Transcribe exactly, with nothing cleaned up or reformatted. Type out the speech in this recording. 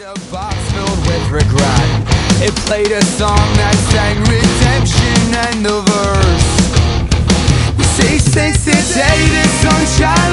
A box filled with regret. It played a song that sang redemption and the verse. Six, six, today, the sunshine